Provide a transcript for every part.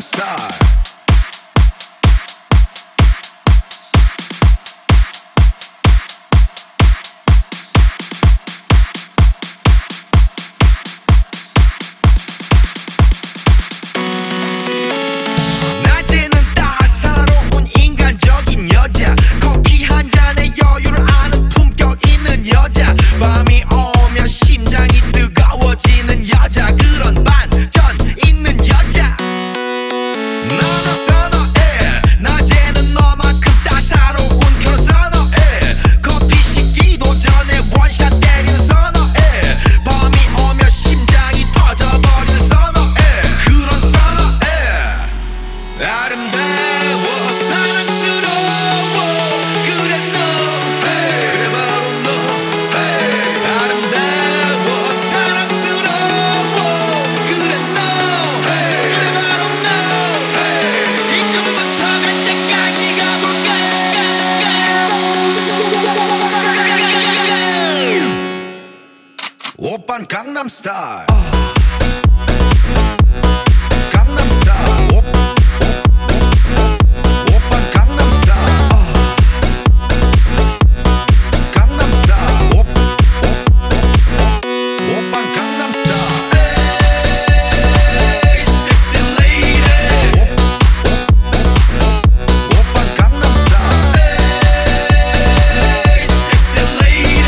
Style. 낮에는 따사로운 인간적인 여자, 커피 한 잔에 여유를 아는 품격 있는 여자, 밤이 오면 심장이 뜨거워지는 여자, 그런 반전 있는 여자 너는 선호해. 낮에는 너만큼 따사로운 그런 선호해. 커피 식기도 전에 원샷 때리는 선호해. 밤이 오면 심장이 터져버리는 선호해. 그런 선호해. 아름다워 사랑스러워 그래 너 그래 바로 너 아름다워 사랑스러워 그래 너 그래 바로 너 지금부터 갈 때까지 가볼까. 오빤 강남 스타일. 강남 스타일. 오빤 강남 스타일. 강남 스타일. 오빤 강남 스타일. 에이 섹시 레이디. 오빤 강남 스타일. 에이 섹시 레이디.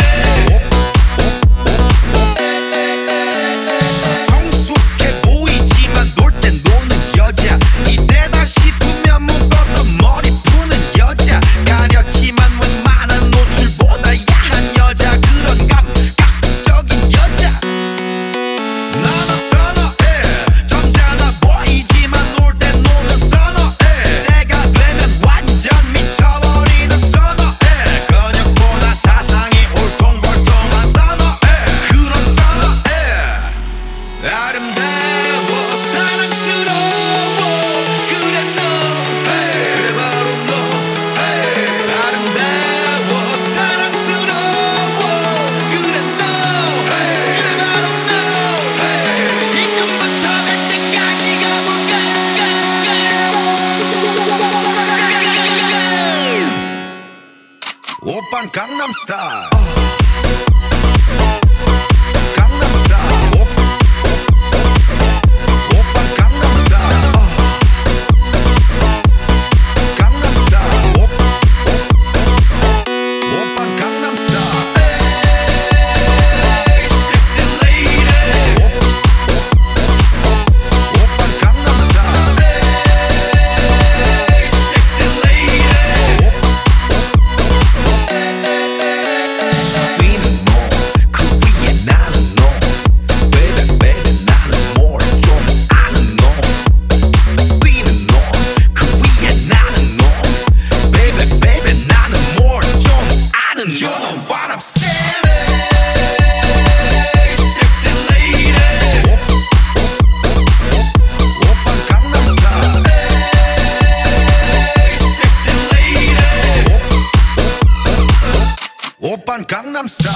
성숙해 보이지만 놀 땐 노는 여자, 이때다 싶으면 묶었던 머리 푸는 여자, 가렸지만 웬만한 노출보다 야한 여자, 그런 감각적인 여자 너는 선호해. 점잖아 보이지만 놀 땐 노는 선호해. 때가 되면 완전 미쳐버리는 선호해. 근육보다 사상이 울퉁불퉁한 선호해. 그런 선호해. 아름다워 사랑스러워 그래 너 그래 바로 너 아름다워 사랑스러워 그래 너 그래 바로 너 지금부터 갈 때까지 가볼까. 오빤 강남 스타일. 강남 스타일. 오빤 강남 스타일. 강남 스타일. 오빤 강남 스타일. 에이 섹시 레이디. 오빤 강남 스타일. 에이 섹시 레이디. 위는 너, 그 위에 나는 너. Baby baby 나는 뭘 좀 아는 너. 위는 너, 그 위에 나는 너. Baby baby 나는 뭘 좀 아는 너. You know what I'm saying? Sexy lady. 오빤 강남 스타일. Sexy lady. 오빤 강남 스타일.